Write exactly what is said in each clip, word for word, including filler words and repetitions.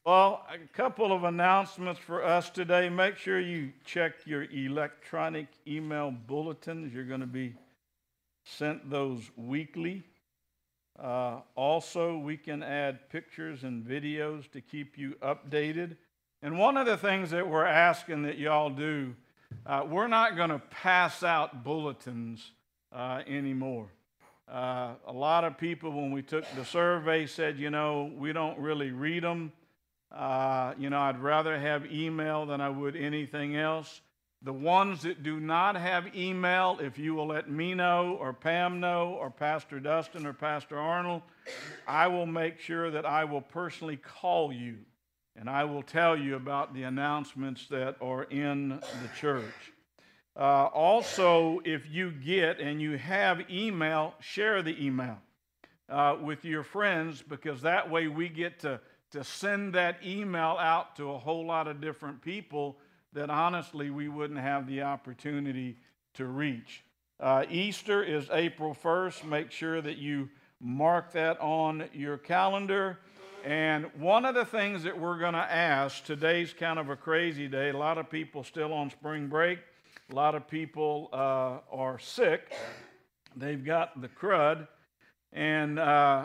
Well, a couple of announcements for us today. Make sure you check your electronic email bulletins. You're going to be sent those weekly. Uh, also, we can add pictures and videos to keep you updated. And one of the things that we're asking that y'all do, uh, we're not going to pass out bulletins uh, anymore. Uh, a lot of people, when we took the survey, said, you know, we don't really read them. Uh, you know, I'd rather have email than I would anything else. The ones that do not have email, if you will let me know or Pam know or Pastor Dustin or Pastor Arnold, I will make sure that I will personally call you and I will tell you about the announcements that are in the church. Uh, also, if you get and you have email, share the email uh, with your friends, because that way we get to, to send that email out to a whole lot of different people that honestly we wouldn't have the opportunity to reach. Uh, Easter is April first. Make sure that you mark that on your calendar. And one of the things that we're going to ask, today's kind of a crazy day. A lot of people still on spring break. A lot of people uh, are sick. They've got the crud. And uh,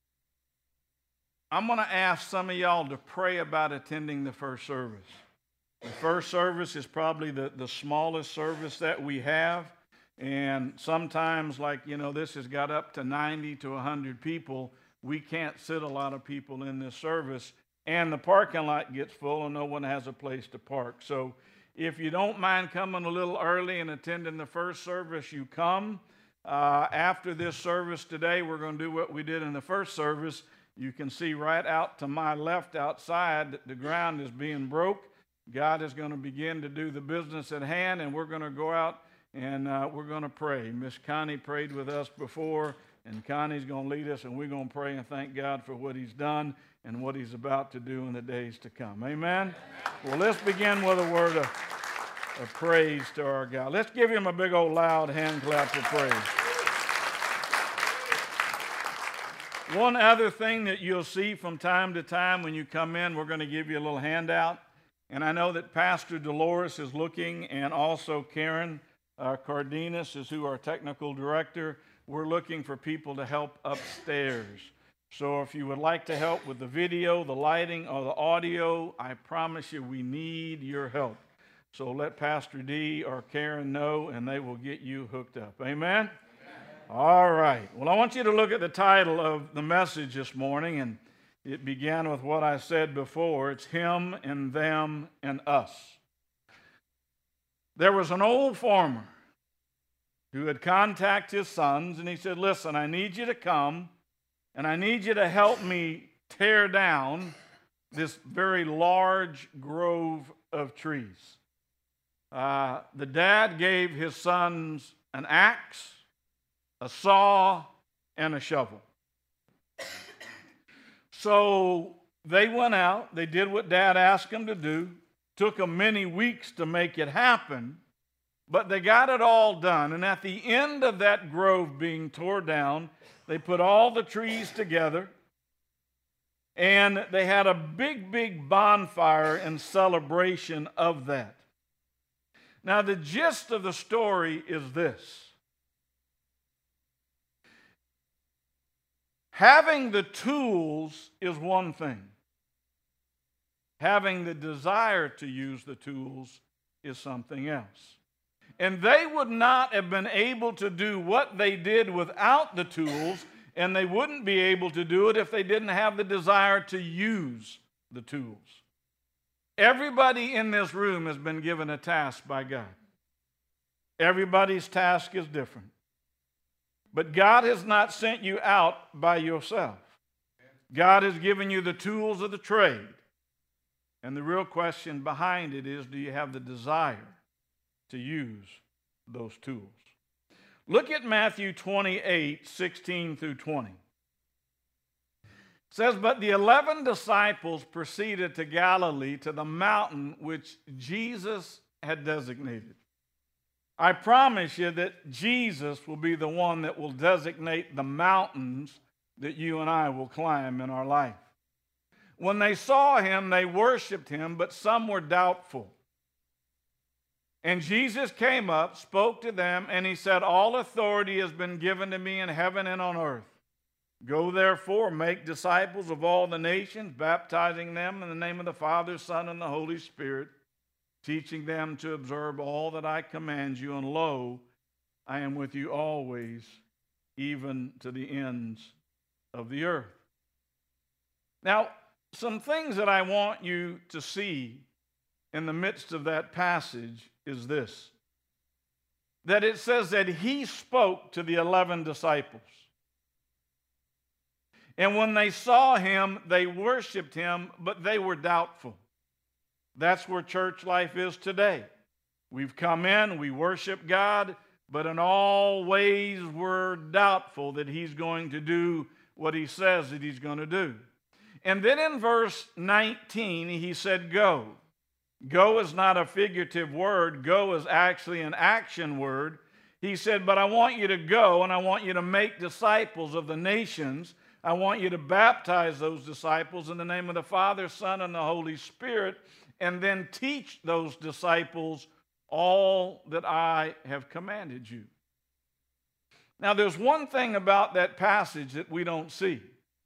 I'm going to ask some of y'all to pray about attending the first service. The first service is probably the, the smallest service that we have. And sometimes, like, you know, this has got up to ninety to one hundred people. We can't sit a lot of people in this service. And the parking lot gets full and no one has a place to park. So if you don't mind coming a little early and attending the first service, you come. Uh, after this service today, we're going to do what we did in the first service. You can see right out to my left outside that the ground is being broke. God is going to begin to do the business at hand, and we're going to go out and uh, we're going to pray. Miss Connie prayed with us before, and Connie's going to lead us, and we're going to pray and thank God for what he's done and what he's about to do in the days to come. Amen? Amen. Well, let's begin with a word of, of praise to our God. Let's give him a big old loud hand clap of praise. One other thing that you'll see from time to time when you come in, we're going to give you a little handout. And I know that Pastor Dolores is looking, and also Karen uh, Cardenas is who our technical director. We're looking for people to help upstairs. So if you would like to help with the video, the lighting, or the audio, I promise you we need your help. So let Pastor D or Karen know, and they will get you hooked up. Amen? Amen. All right. Well, I want you to look at the title of the message this morning, and it began with what I said before. It's him and them and us. There was an old farmer who had contacted his sons, and he said, listen, I need you to come, and I need you to help me tear down this very large grove of trees. Uh, the dad gave his sons an axe, a saw, and a shovel. So they went out, they did what Dad asked them to do. Took them many weeks to make it happen, but they got it all done. And at the end of that grove being torn down, they put all the trees together, and they had a big, big bonfire in celebration of that. Now, the gist of the story is this. Having the tools is one thing. Having the desire to use the tools is something else. And they would not have been able to do what they did without the tools, and they wouldn't be able to do it if they didn't have the desire to use the tools. Everybody in this room has been given a task by God. Everybody's task is different. But God has not sent you out by yourself. God has given you the tools of the trade. And the real question behind it is, do you have the desire to use those tools? Look at Matthew twenty-eight, sixteen through twenty. It says, but the eleven disciples proceeded to Galilee, to the mountain which Jesus had designated. I promise you that Jesus will be the one that will designate the mountains that you and I will climb in our life. When they saw him, they worshiped him, but some were doubtful. And Jesus came up, spoke to them, and he said, all authority has been given to me in heaven and on earth. Go therefore, make disciples of all the nations, baptizing them in the name of the Father, Son, and the Holy Spirit, teaching them to observe all that I command you. And lo, I am with you always, even to the ends of the earth. Now, some things that I want you to see in the midst of that passage is this, that it says that he spoke to the eleven disciples. And when they saw him, they worshiped him, but they were doubtful. That's where church life is today. We've come in, we worship God, but in all ways we're doubtful that he's going to do what he says that he's going to do. And then in verse nineteen, he said, go. Go is not a figurative word. Go is actually an action word. He said, but I want you to go, and I want you to make disciples of the nations. I want you to baptize those disciples in the name of the Father, Son, and the Holy Spirit, and then teach those disciples all that I have commanded you. Now, there's one thing about that passage that we don't see.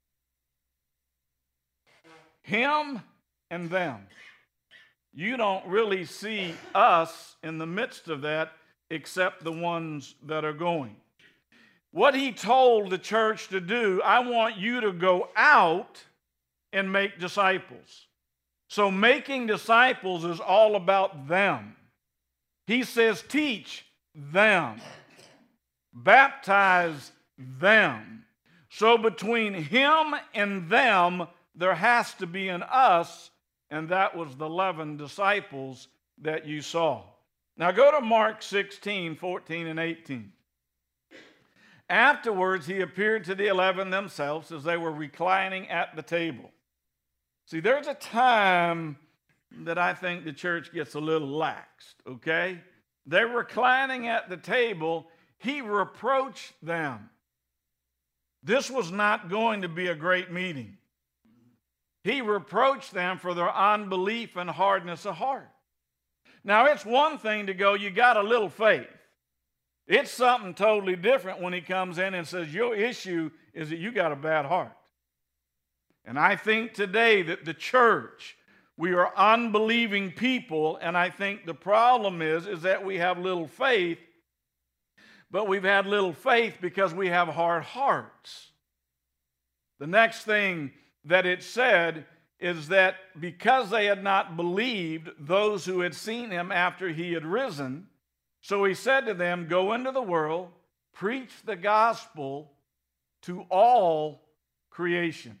Him and them. You don't really see us in the midst of that except the ones that are going. What he told the church to do, I want you to go out and make disciples. So making disciples is all about them. He says, teach them. Baptize them. So between him and them, there has to be an us, and that was the eleven disciples that you saw. Now go to Mark sixteen, fourteen, and eighteen. Afterwards, he appeared to the eleven themselves as they were reclining at the table. See, there's a time that I think the church gets a little laxed, okay? They're reclining at the table. He reproached them. This was not going to be a great meeting. He reproached them for their unbelief and hardness of heart. Now, it's one thing to go, you got a little faith. It's something totally different when he comes in and says, your issue is that you got a bad heart. And I think today that the church, we are unbelieving people, and I think the problem is, is that we have little faith, but we've had little faith because we have hard hearts. The next thing that it said is that because they had not believed those who had seen him after he had risen, so he said to them, go into the world, preach the gospel to all creation.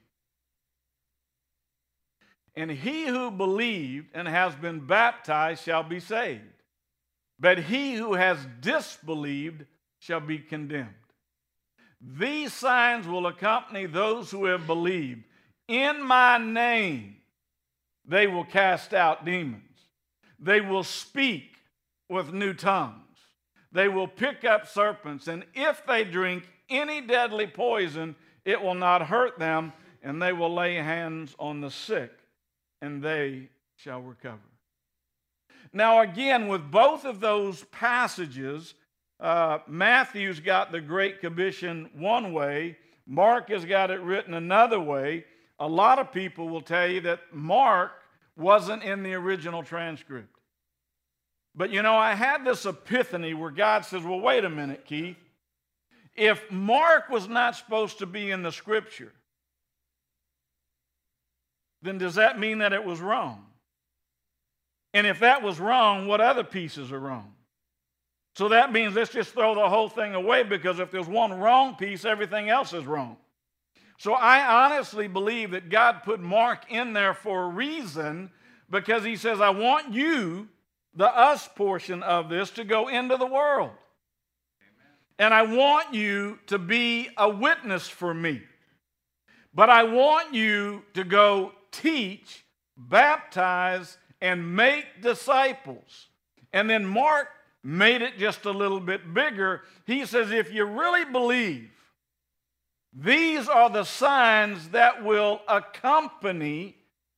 And he who believed and has been baptized shall be saved, but he who has disbelieved shall be condemned. These signs will accompany those who have believed. In my name, they will cast out demons. They will speak with new tongues. They will pick up serpents, and if they drink any deadly poison, it will not hurt them, and they will lay hands on the sick, and they shall recover. Now again, with both of those passages, uh, Matthew's got the Great Commission one way, Mark has got it written another way. A lot of people will tell you that Mark wasn't in the original transcript. But you know, I had this epiphany where God says, well, wait a minute, Keith. If Mark was not supposed to be in the scripture, then does that mean that it was wrong? And if that was wrong, what other pieces are wrong? So that means let's just throw the whole thing away, because if there's one wrong piece, everything else is wrong. So I honestly believe that God put Mark in there for a reason, because he says, I want you, the us portion of this, to go into the world. Amen. And I want you to be a witness for me. But I want you to go teach, baptize, and make disciples. And then Mark made it just a little bit bigger. He says, if you really believe, these are the signs that will accompany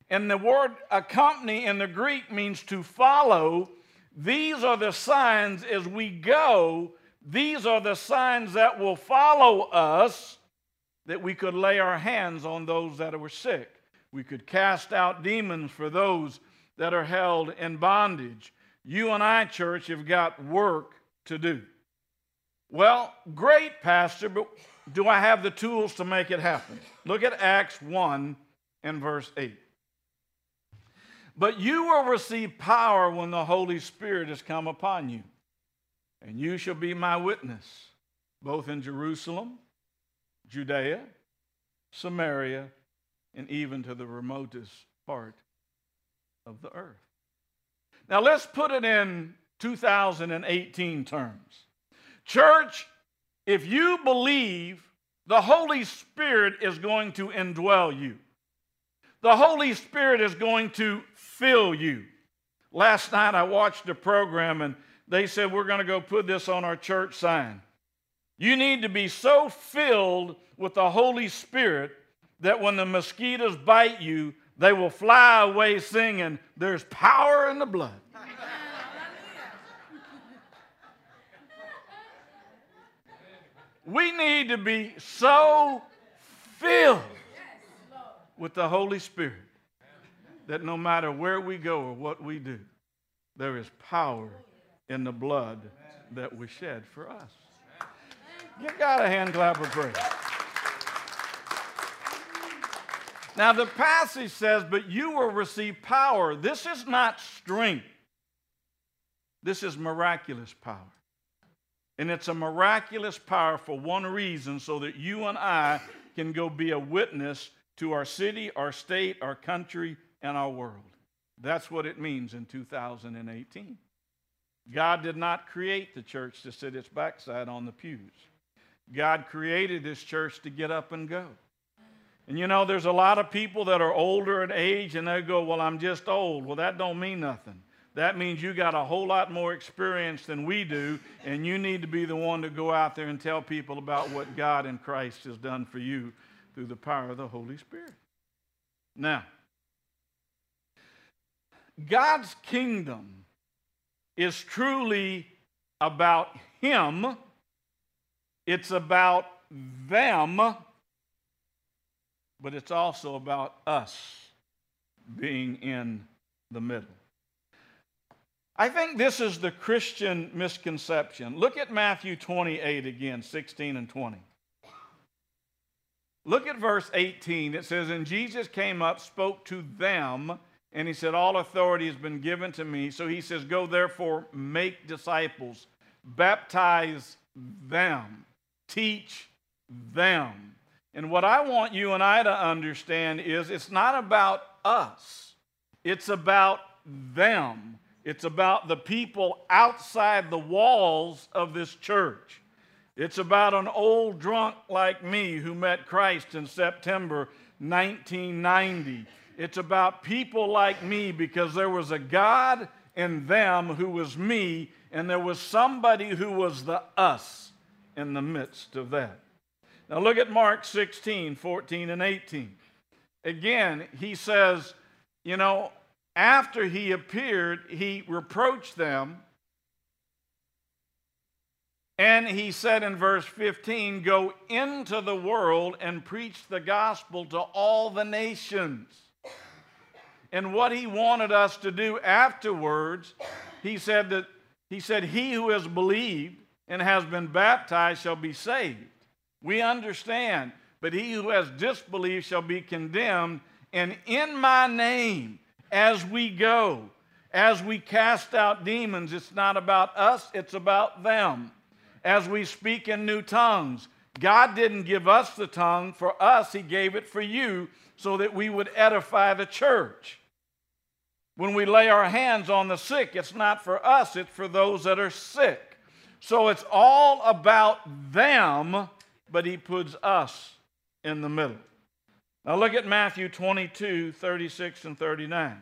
And the word accompany in the Greek means to follow. These are the signs as we go. These are the signs that will follow us, that we could lay our hands on those that were sick. We could cast out demons for those that are held in bondage. You and I, church, have got work to do. Well, great, Pastor, but do I have the tools to make it happen? Look at Acts one and verse eight. But you will receive power when the Holy Spirit has come upon you, and you shall be my witness, both in Jerusalem, Judea, Samaria, and even to the remotest part of the earth. Now let's put it in two thousand eighteen terms. Church, if you believe, the Holy Spirit is going to indwell you. The Holy Spirit is going to fill you. Last night I watched a program and they said, we're going to go put this on our church sign. You need to be so filled with the Holy Spirit that when the mosquitoes bite you, they will fly away singing, there's power in the blood. We need to be so filled with the Holy Spirit that no matter where we go or what we do, there is power in the blood that was shed for us. Give God a hand clap of praise. Now the passage says, but you will receive power. This is not strength. This is miraculous power. And it's a miraculous power for one reason, so that you and I can go be a witness to our city, our state, our country, and our world. That's what it means in two thousand eighteen. God did not create the church to sit its backside on the pews. God created this church to get up and go. And you know, there's a lot of people that are older in age and they go, well, I'm just old. Well, that don't mean nothing. That means you got a whole lot more experience than we do, and you need to be the one to go out there and tell people about what God in Christ has done for you through the power of the Holy Spirit. Now, God's kingdom is truly about Him. It's about them, but it's also about us being in the middle. I think this is the Christian misconception. Look at Matthew twenty-eight again, sixteen and twenty. Look at verse eighteen. It says, and Jesus came up, spoke to them, and he said, all authority has been given to me. So he says, go therefore, make disciples, baptize them, teach them. And what I want you and I to understand is it's not about us. It's about them. It's about the people outside the walls of this church. It's about an old drunk like me who met Christ in September nineteen ninety. It's about people like me because there was a God in them who was me, and there was somebody who was the us in the midst of that. Now look at Mark sixteen, fourteen, and eighteen. Again, he says, you know, after he appeared, he reproached them. And he said in verse fifteen, go into the world and preach the gospel to all the nations. And what he wanted us to do afterwards, he said that he said, he who has believed and has been baptized shall be saved. We understand, but he who has disbelieved shall be condemned. And in my name, as we go, as we cast out demons, it's not about us, it's about them. As we speak in new tongues, God didn't give us the tongue for us, He gave it for you so that we would edify the church. When we lay our hands on the sick, it's not for us, it's for those that are sick. So it's all about them, but He puts us in the middle. Now look at Matthew twenty-two, thirty-six and thirty-nine.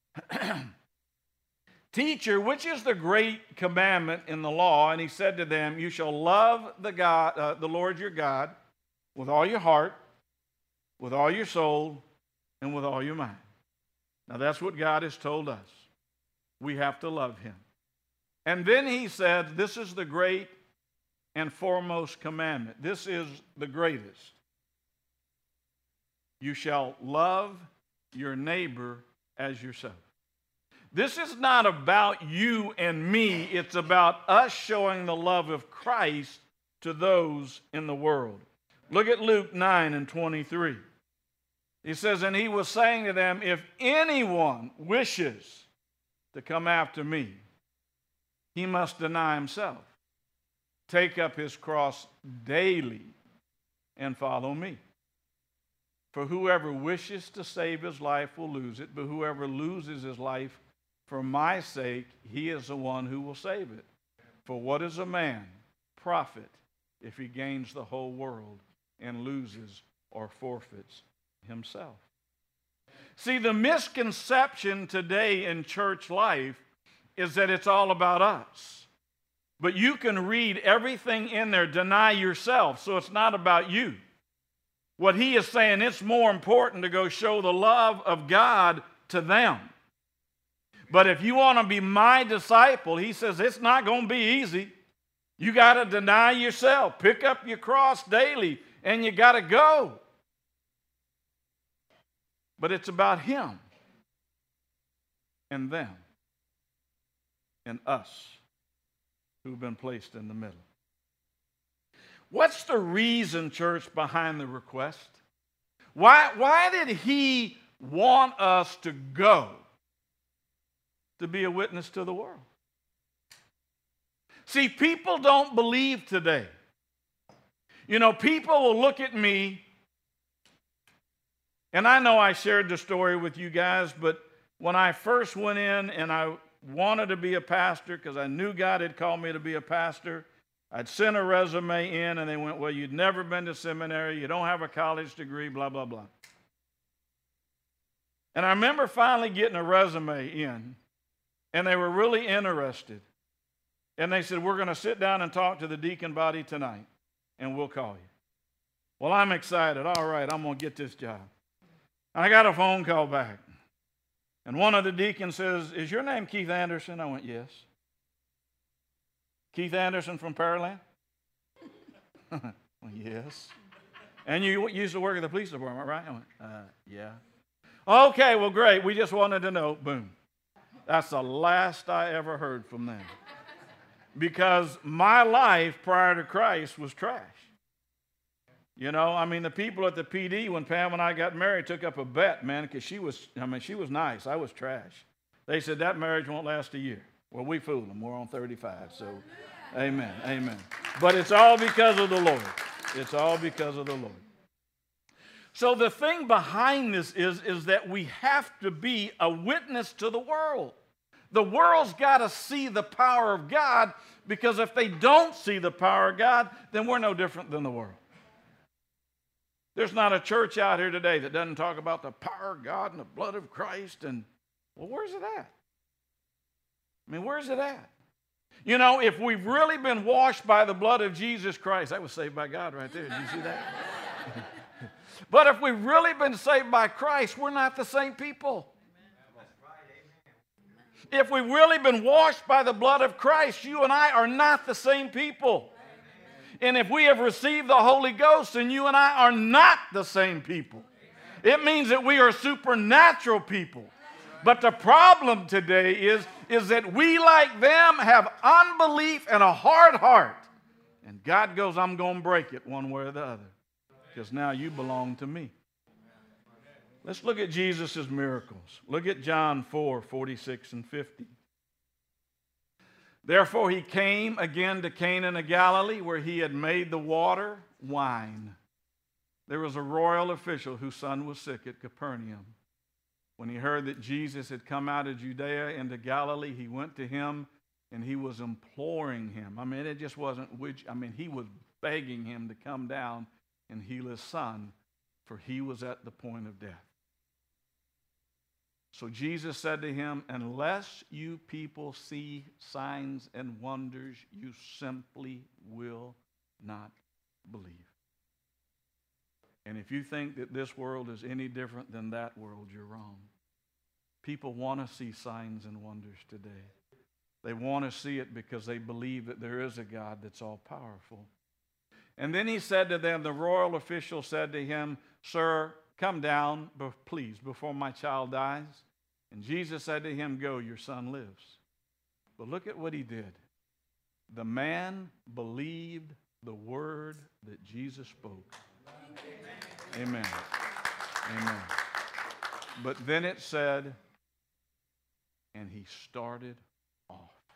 Teacher, which is the great commandment in the law? And he said to them, you shall love the God, uh, the Lord your God with all your heart, with all your soul, and with all your mind. Now that's what God has told us. We have to love him. And then he said, this is the great and foremost commandment. This is the greatest. You shall love your neighbor as yourself. This is not about you and me. It's about us showing the love of Christ to those in the world. Look at Luke nine and twenty-three. He says, and he was saying to them, if anyone wishes to come after me, he must deny himself, take up his cross daily, and follow me. For whoever wishes to save his life will lose it, but whoever loses his life for my sake, he is the one who will save it. For what is a man profit if he gains the whole world and loses or forfeits himself? See, the misconception today in church life is that it's all about us. But you can read everything in there, deny yourself, so it's not about you. What he is saying, it's more important to go show the love of God to them. But if you want to be my disciple, he says it's not going to be easy. You got to deny yourself, pick up your cross daily, and you got to go. But it's about him and them and us who've been placed in the middle. What's the reason, church, behind the request? Why, why did he want us to go to be a witness to the world? See, people don't believe today. You know, people will look at me, and I know I shared the story with you guys, but when I first went in and I wanted to be a pastor because I knew God had called me to be a pastor, I'd sent a resume in, and they went, well, you'd never been to seminary, you don't have a college degree, blah, blah, blah. And I remember finally getting a resume in, and they were really interested. And they said, we're going to sit down and talk to the deacon body tonight, and we'll call you. Well, I'm excited. All right, I'm going to get this job. I got a phone call back. And one of the deacons says, is your name Keith Anderson? I went, yes. Keith Anderson from Pearland? Well, yes. And you used to work at the police department, right? I went, uh, yeah. Okay, well, great. We just wanted to know. Boom. That's the last I ever heard from them. Because my life prior to Christ was trash. You know, I mean, the people at the P D, when Pam and I got married, took up a bet, man, because she was, I mean, she was nice. I was trash. They said, that marriage won't last a year. Well, we fooled them. We're on thirty-five, so amen, amen. But it's all because of the Lord. It's all because of the Lord. So the thing behind this is, is that we have to be a witness to the world. The world's got to see the power of God, because if they don't see the power of God, then we're no different than the world. There's not a church out here today that doesn't talk about the power of God and the blood of Christ. And, well, where's it at? I mean, where's it at? You know, if we've really been washed by the blood of Jesus Christ, that was saved by God right there. Did you see that? But if we've really been saved by Christ, we're not the same people. If we've really been washed by the blood of Christ, you and I are not the same people. And if we have received the Holy Ghost, then you and I are not the same people. It means that we are supernatural people. But the problem today is, is that we, like them, have unbelief and a hard heart. And God goes, I'm going to break it one way or the other, because now you belong to me. Let's look at Jesus' miracles. Look at John four, forty-six and fifty. Therefore he came again to Cana of Galilee, where he had made the water wine. There was a royal official whose son was sick at Capernaum. When he heard that Jesus had come out of Judea into Galilee, he went to him and he was imploring him. I mean, it just wasn't, which, I mean, he was begging him to come down and heal his son, for he was at the point of death. So Jesus said to him, unless you people see signs and wonders, you simply will not believe. And if you think that this world is any different than that world, you're wrong. People want to see signs and wonders today. They want to see it because they believe that there is a God that's all powerful. And then he said to them, the royal official said to him, "Sir, come down, please, before my child dies." And Jesus said to him, "Go, your son lives." But look at what he did. The man believed the word that Jesus spoke. Amen. Amen. Amen. But then it said, and he started off.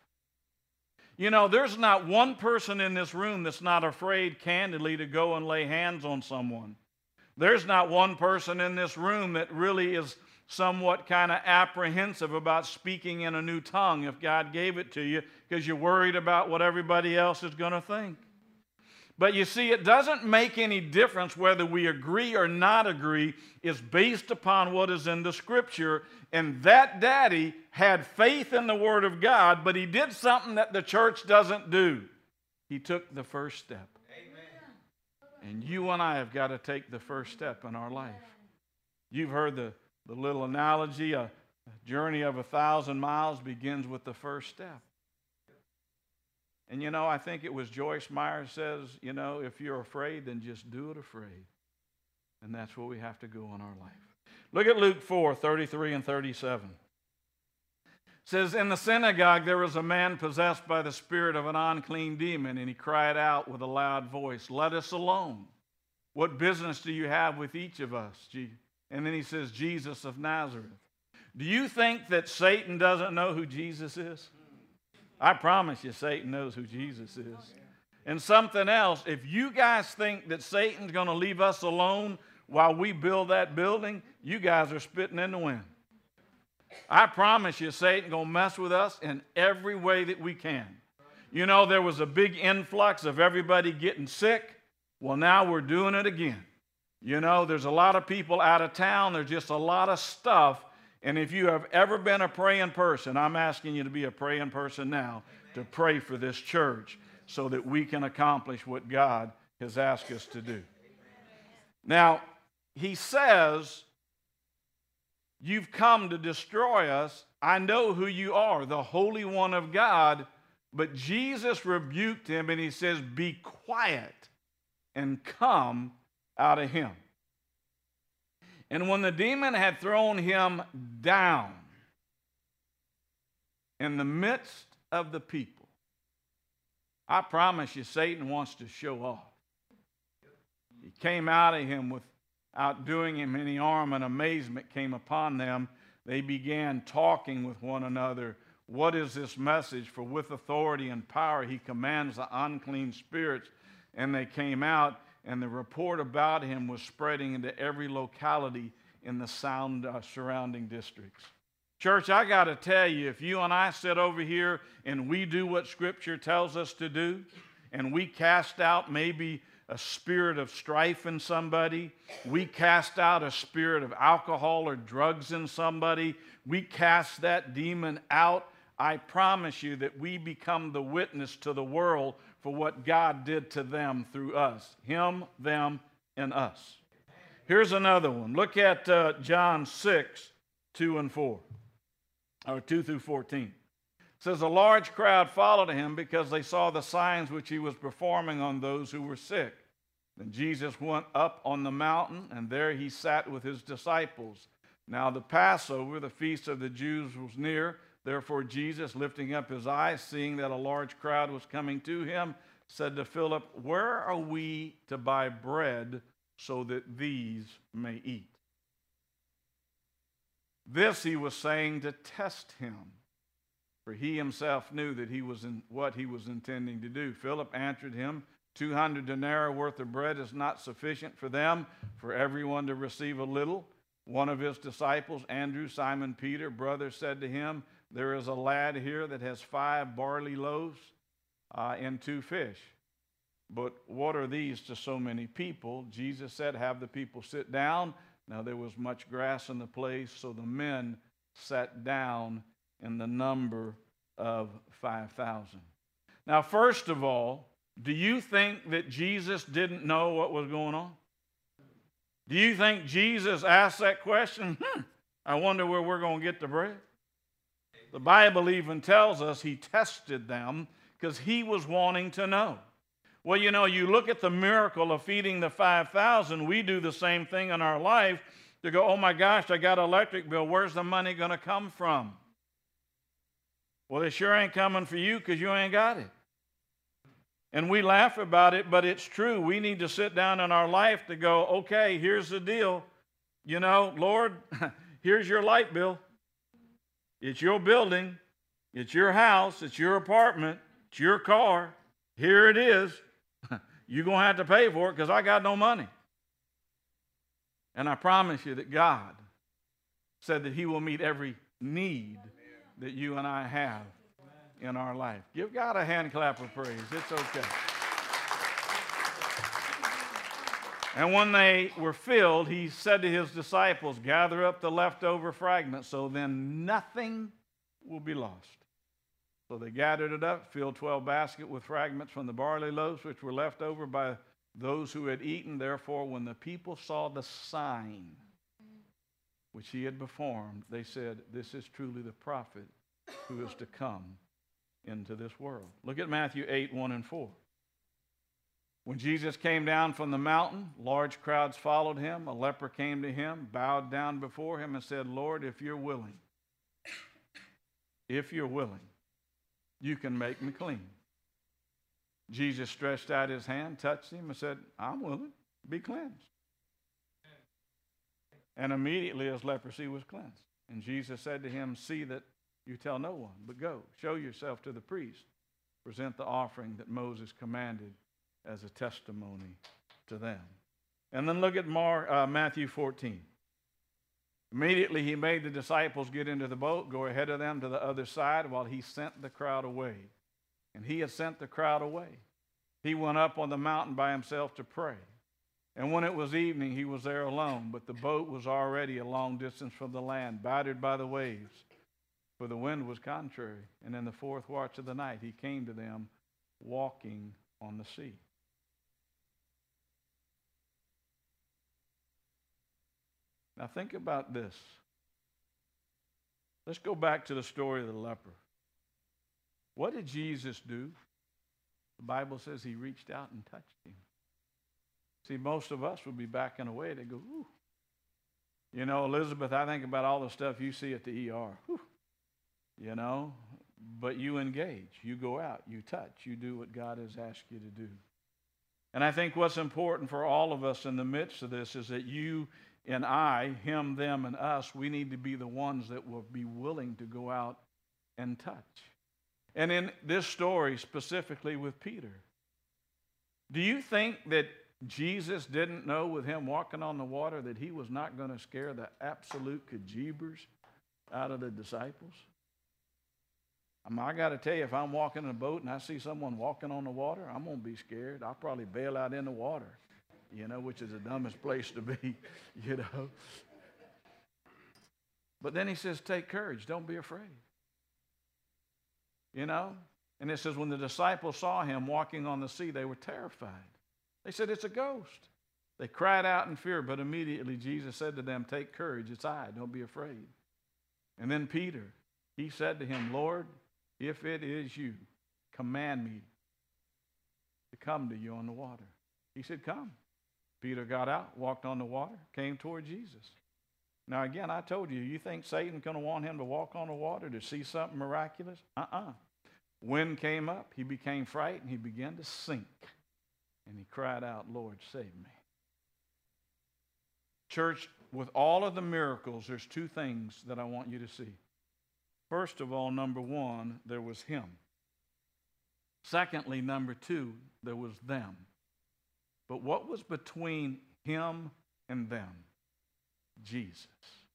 You know, there's not one person in this room that's not afraid candidly to go and lay hands on someone. There's not one person in this room that really is somewhat kind of apprehensive about speaking in a new tongue if God gave it to you because you're worried about what everybody else is going to think. But you see, it doesn't make any difference whether we agree or not agree. It's based upon what is in the Scripture. And that daddy had faith in the Word of God, but he did something that the church doesn't do. He took the first step. Amen. And you and I have got to take the first step in our life. You've heard the, the little analogy, a journey of a thousand miles begins with the first step. And you know, I think it was Joyce Meyer says, you know, if you're afraid, then just do it afraid. And that's where we have to go in our life. Look at Luke four, thirty-three and thirty-seven. It says, in the synagogue there was a man possessed by the spirit of an unclean demon, and he cried out with a loud voice, "Let us alone. What business do you have with each of us?" And then he says, "Jesus of Nazareth." Do you think that Satan doesn't know who Jesus is? I promise you Satan knows who Jesus is. And something else, if you guys think that Satan's going to leave us alone while we build that building, you guys are spitting in the wind. I promise you Satan's going to mess with us in every way that we can. You know, there was a big influx of everybody getting sick. Well, now we're doing it again. You know, there's a lot of people out of town. There's just a lot of stuff. And if you have ever been a praying person, I'm asking you to be a praying person now, to pray for this church so that we can accomplish what God has asked us to do. Now, he says, "You've come to destroy us. I know who you are, the Holy One of God." But Jesus rebuked him and he says, "Be quiet and come out of him." And when the demon had thrown him down in the midst of the people, I promise you Satan wants to show off. He came out of him without doing him any harm, and amazement came upon them. They began talking with one another, "What is this message? For with authority and power he commands the unclean spirits." And they came out, and the report about him was spreading into every locality in the sound, uh, surrounding districts. Church, I got to tell you, if you and I sit over here and we do what Scripture tells us to do, and we cast out maybe a spirit of strife in somebody, we cast out a spirit of alcohol or drugs in somebody, we cast that demon out, I promise you that we become the witness to the world for what God did to them through us. Him, them, and us. Here's another one. Look at uh, John six, two and four, or two through fourteen. It says, "A large crowd followed him because they saw the signs which he was performing on those who were sick. Then Jesus went up on the mountain, and there he sat with his disciples. Now the Passover, the feast of the Jews, was near. Therefore Jesus, lifting up his eyes, seeing that a large crowd was coming to him, said to Philip, 'Where are we to buy bread so that these may eat?' This he was saying to test him, for he himself knew that he was in what he was intending to do. Philip answered him, Two hundred denarii worth of bread is not sufficient for them, for everyone to receive a little. One of his disciples, Andrew, Simon Peter, brother, said to him, There is a lad here that has five barley loaves uh, and two fish. But what are these to so many people? Jesus said, Have the people sit down. Now there was much grass in the place, so the men sat down in the number of five thousand. Now, first of all, do you think that Jesus didn't know what was going on? Do you think Jesus asked that question? Hmm, I wonder where we're going to get the bread. The Bible even tells us he tested them because he was wanting to know. Well, you know, you look at the miracle of feeding the five thousand, we do the same thing in our life to go, oh my gosh, I got an electric bill. Where's the money going to come from? Well, it sure ain't coming for you because you ain't got it. And we laugh about it, but it's true. We need to sit down in our life to go, okay, here's the deal. You know, Lord, here's your light bill. It's your building. It's your house. It's your apartment. It's your car. Here it is. You're going to have to pay for it because I got no money. And I promise you that God said that he will meet every need that you and I have in our life. Give God a hand clap of praise. It's okay. And when they were filled, he said to his disciples, gather up the leftover fragments so then nothing will be lost. So they gathered it up, filled twelve baskets with fragments from the barley loaves which were left over by those who had eaten. Therefore, when the people saw the sign which he had performed, they said, this is truly the prophet who is to come into this world. Look at Matthew eight, one and four. When Jesus came down from the mountain, large crowds followed him. A leper came to him, bowed down before him, and said, Lord, if you're willing, if you're willing, you can make me clean. Jesus stretched out his hand, touched him, and said, I'm willing, be cleansed. And immediately his leprosy was cleansed. And Jesus said to him, see that you tell no one, but go, show yourself to the priest, present the offering that Moses commanded as a testimony to them. And then look at Mar, uh, Matthew fourteen. Immediately he made the disciples get into the boat, go ahead of them to the other side while he sent the crowd away. And he had sent the crowd away. He went up on the mountain by himself to pray. And when it was evening, he was there alone, but the boat was already a long distance from the land, battered by the waves, for the wind was contrary. And in the fourth watch of the night, he came to them walking on the sea. Now think about this. Let's go back to the story of the leper. What did Jesus do? The Bible says he reached out and touched him. See, most of us would be backing away. They go, ooh. You know, Elizabeth, I think about all the stuff you see at the E R. Whew. You know, but you engage. You go out. You touch. You do what God has asked you to do. And I think what's important for all of us in the midst of this is that you and I, him, them, and us, we need to be the ones that will be willing to go out and touch. And in this story, specifically with Peter, do you think that Jesus didn't know with him walking on the water that he was not going to scare the absolute kajibers out of the disciples? I mean, I got to tell you, if I'm walking in a boat and I see someone walking on the water, I'm going to be scared. I'll probably bail out in the water, you know, which is the dumbest place to be, you know. But then he says, take courage. Don't be afraid. You know? And it says, when the disciples saw him walking on the sea, they were terrified. They said, it's a ghost. They cried out in fear, but immediately Jesus said to them, take courage. It's I. Don't be afraid. And then Peter, he said to him, Lord, if it is you, command me to come to you on the water. He said, come. Peter got out, walked on the water, came toward Jesus. Now, again, I told you, you think Satan's going to want him to walk on the water to see something miraculous? Uh-uh. Wind came up. He became frightened. He began to sink. And he cried out, Lord, save me. Church, with all of the miracles, there's two things that I want you to see. First of all, number one, there was him. Secondly, number two, there was them. But what was between him and them? Jesus.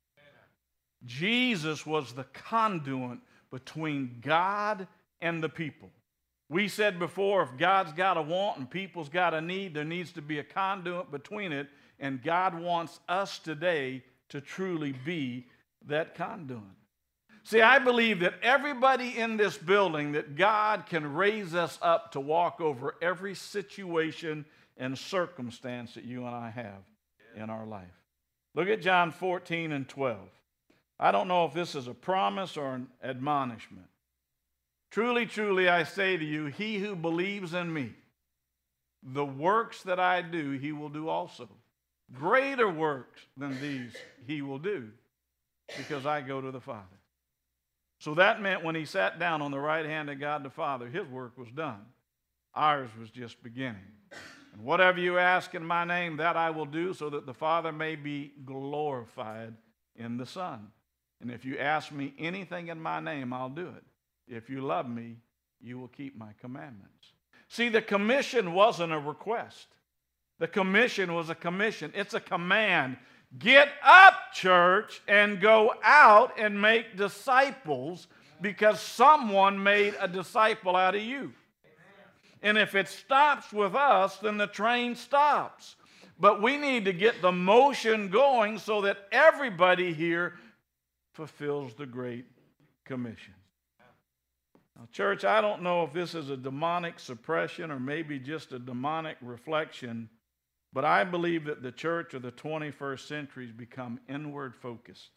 Jesus was the conduit between God and the people. We said before, if God's got a want and people's got a need, there needs to be a conduit between it, and God wants us today to truly be that conduit. See, I believe that everybody in this building, that God can raise us up to walk over every situation and circumstance that you and I have in our life. Look at John fourteen and twelve. I don't know if this is a promise or an admonishment. Truly, truly, I say to you, he who believes in me, the works that I do, he will do also. Greater works than these he will do, because I go to the Father. So that meant when he sat down on the right hand of God the Father, his work was done. Ours was just beginning. And whatever you ask in my name, that I will do, so that the Father may be glorified in the Son. And if you ask me anything in my name, I'll do it. If you love me, you will keep my commandments. See, the commission wasn't a request. The commission was a commission. It's a command. Get up, church, and go out and make disciples, because someone made a disciple out of you. And if it stops with us, then the train stops. But we need to get the motion going so that everybody here fulfills the Great Commission. Now, church, I don't know if this is a demonic suppression or maybe just a demonic reflection, but I believe that the church of the twenty-first century has become inward focused.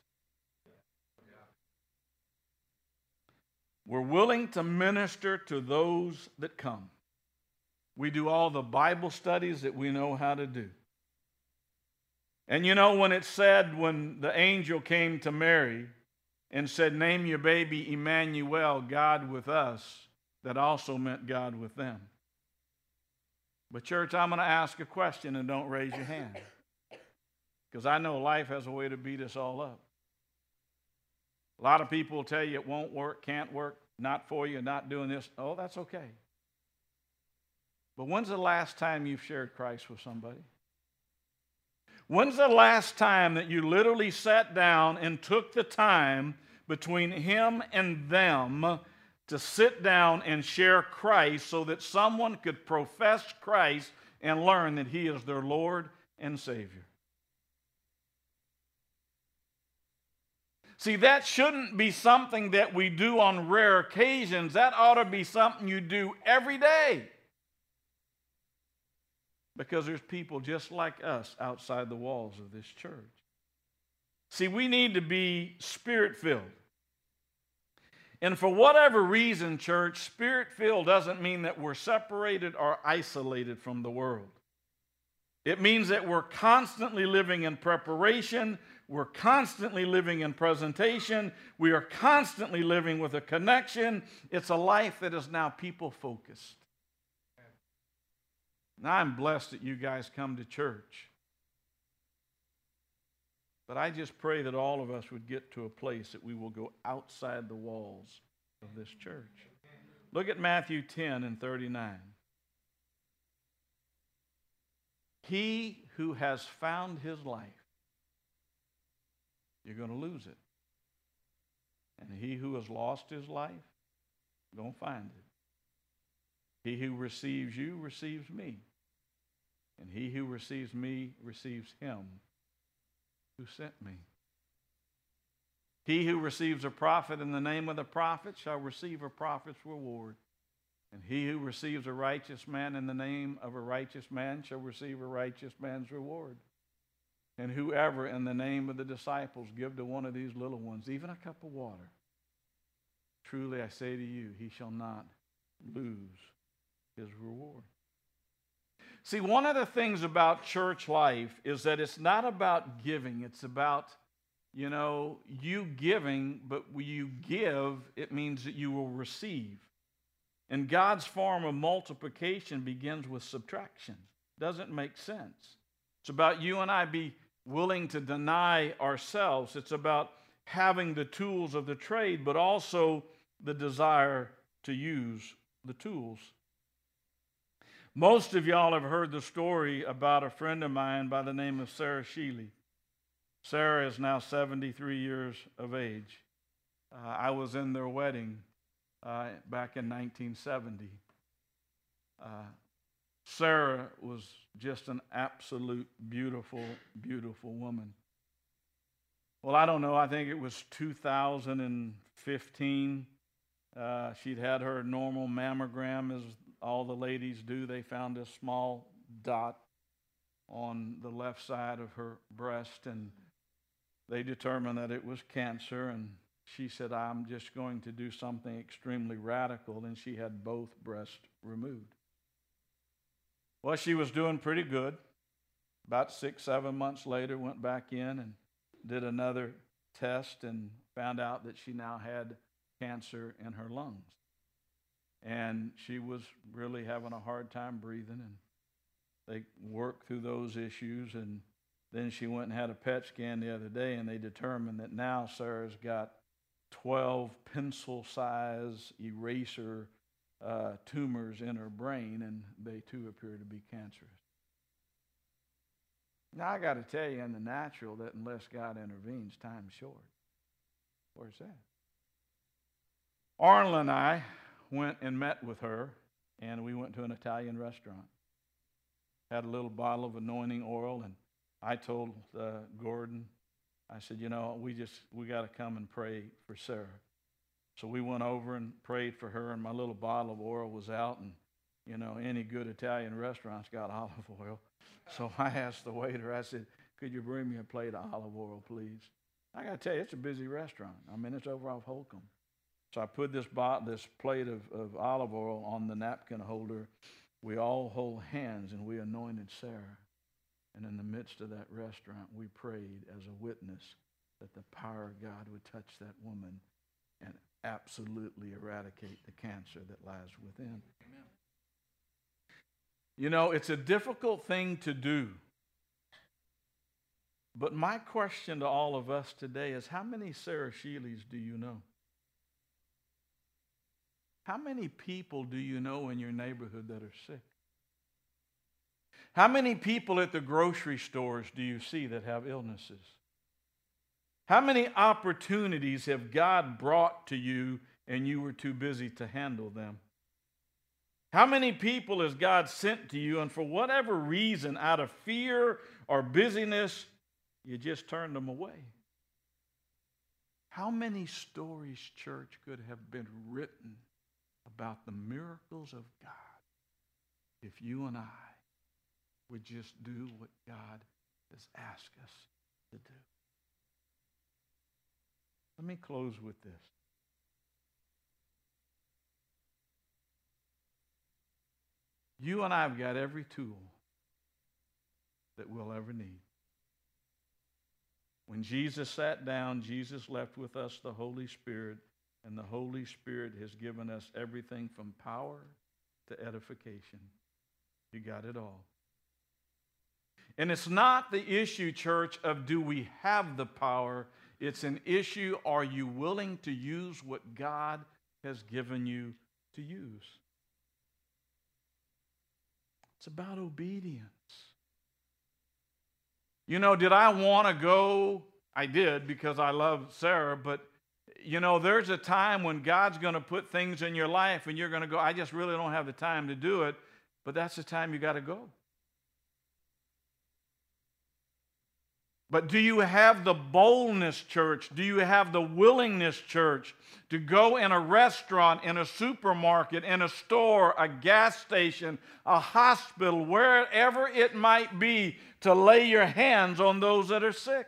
We're willing to minister to those that come. We do all the Bible studies that we know how to do. And you know, when it said, when the angel came to Mary and said, name your baby Emmanuel, God with us, that also meant God with them. But church, I'm going to ask a question, and don't raise your hand, because I know life has a way to beat us all up. A lot of people will tell you it won't work, can't work, not for you, not doing this. Oh, that's okay. But when's the last time you've shared Christ with somebody? When's the last time that you literally sat down and took the time between him and them to sit down and share Christ, so that someone could profess Christ and learn that he is their Lord and Savior? See, that shouldn't be something that we do on rare occasions. That ought to be something you do every day. Because there's people just like us outside the walls of this church. See, we need to be Spirit-filled. And for whatever reason, church, Spirit-filled doesn't mean that we're separated or isolated from the world. It means that we're constantly living in preparation. We're constantly living in presentation. We are constantly living with a connection. It's a life that is now people-focused. Now, I'm blessed that you guys come to church. But I just pray that all of us would get to a place that we will go outside the walls of this church. Look at Matthew ten and thirty-nine. He who has found his life, you're going to lose it. And he who has lost his life, going to find it. He who receives you receives me. And he who receives me receives him who sent me. He who receives a prophet in the name of the prophet shall receive a prophet's reward. And he who receives a righteous man in the name of a righteous man shall receive a righteous man's reward. And whoever in the name of the disciples give to one of these little ones even a cup of water, truly I say to you, he shall not lose his reward. See, one of the things about church life is that it's not about giving. It's about, you know, you giving, but when you give, it means that you will receive. And God's form of multiplication begins with subtraction. Doesn't make sense. It's about you and I be willing to deny ourselves. It's about having the tools of the trade, but also the desire to use the tools. Most of y'all have heard the story about a friend of mine by the name of Sarah Sheely. Sarah is now seventy-three years of age. Uh, I was in their wedding uh, back in nineteen seventy. Uh, Sarah was just an absolute beautiful, beautiful woman. Well, I don't know. I think it was two thousand fifteen. Uh, she'd had her normal mammogram, as all the ladies do. They found a small dot on the left side of her breast, and they determined that it was cancer, and she said, I'm just going to do something extremely radical, and she had both breasts removed. Well, she was doing pretty good. About six, seven months later, went back in and did another test and found out that she now had cancer in her lungs. And she was really having a hard time breathing, and they worked through those issues, and then she went and had a P E T scan the other day, and they determined that now Sarah's got twelve pencil-size eraser uh, tumors in her brain, and they too appear to be cancerous. Now, I got to tell you, in the natural, that unless God intervenes, time's short. Where's that? Arnold and I went and met with her, and we went to an Italian restaurant. Had a little bottle of anointing oil, and I told uh, Gordon, I said, you know, we just, we got to come and pray for Sarah. So we went over and prayed for her, and my little bottle of oil was out, and, you know, any good Italian restaurant's got olive oil. So I asked the waiter, I said, could you bring me a plate of olive oil, please? I got to tell you, it's a busy restaurant. I mean, it's over off Holcomb. So I put this bot, this plate of, of olive oil on the napkin holder. We all hold hands, and we anointed Sarah. And in the midst of that restaurant, we prayed as a witness that the power of God would touch that woman and absolutely eradicate the cancer that lies within. Amen. You know, it's a difficult thing to do. But my question to all of us today is, how many Sarah Sheelys do you know? How many people do you know in your neighborhood that are sick? How many people at the grocery stores do you see that have illnesses? How many opportunities have God brought to you and you were too busy to handle them? How many people has God sent to you, and for whatever reason, out of fear or busyness, you just turned them away? How many stories, church, could have been written about the miracles of God if you and I would just do what God has asked us to do? Let me close with this. You and I have got every tool that we'll ever need. When Jesus sat down, Jesus left with us the Holy Spirit, and the Holy Spirit has given us everything from power to edification. You got it all. And it's not the issue, church, of do we have the power. It's an issue, are you willing to use what God has given you to use? It's about obedience. You know, did I want to go? I did, because I love Sarah, but you know, there's a time when God's going to put things in your life and you're going to go, I just really don't have the time to do it, but that's the time you got to go. But do you have the boldness, church? Do you have the willingness, church, to go in a restaurant, in a supermarket, in a store, a gas station, a hospital, wherever it might be, to lay your hands on those that are sick?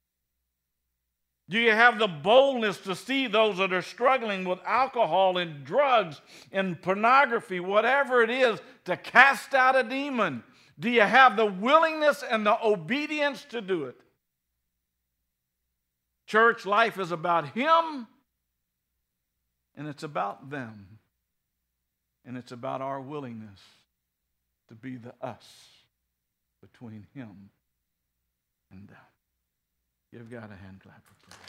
Do you have the boldness to see those that are struggling with alcohol and drugs and pornography, whatever it is, to cast out a demon? Do you have the willingness and the obedience to do it? Church, life is about Him, and it's about them, and it's about our willingness to be the us between Him and them. Give God a hand clap for prayer.